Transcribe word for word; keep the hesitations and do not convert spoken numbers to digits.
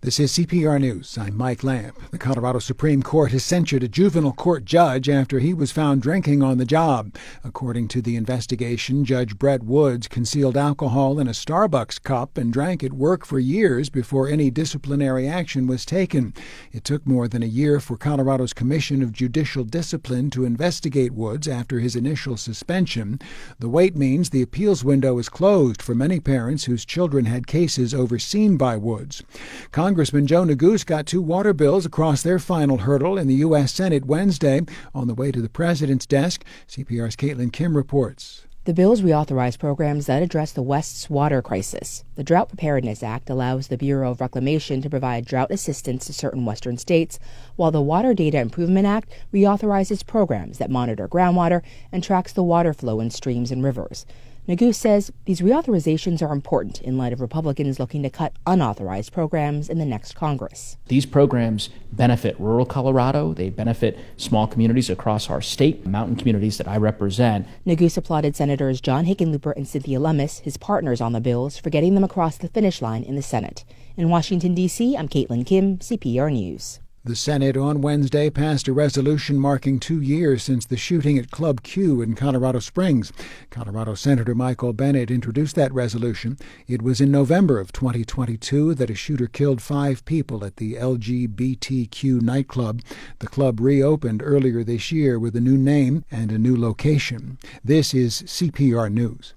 This is C P R News. I'm Mike Lamp. The Colorado Supreme Court has censured a juvenile court judge after he was found drinking on the job. According to the investigation, Judge Brett Woods concealed alcohol in a Starbucks cup and drank at work for years before any disciplinary action was taken. It took more than a year for Colorado's Commission of Judicial Discipline to investigate Woods after his initial suspension. The wait means the appeals window is closed for many parents whose children had cases overseen by Woods. Congressman Joe Neguse got two water bills across their final hurdle in the U S Senate Wednesday. On the way to the president's desk, C P R's Caitlin Kim reports. The bills reauthorize programs that address the West's water crisis. The Drought Preparedness Act allows the Bureau of Reclamation to provide drought assistance to certain western states, while the Water Data Improvement Act reauthorizes programs that monitor groundwater and tracks the water flow in streams and rivers. Neguse says these reauthorizations are important in light of Republicans looking to cut unauthorized programs in the next Congress. These programs benefit rural Colorado. They benefit small communities across our state, mountain communities that I represent. Neguse applauded Senators John Hickenlooper and Cynthia Lummis, his partners on the bills, for getting them across the finish line in the Senate. In Washington, D C, I'm Caitlin Kim, C P R News. The Senate on Wednesday passed a resolution marking two years since the shooting at Club Q in Colorado Springs. Colorado Senator Michael Bennet introduced that resolution. It was in November of twenty twenty-two that a shooter killed five people at the L G B T Q nightclub. The club reopened earlier this year with a new name and a new location. This is C P R News.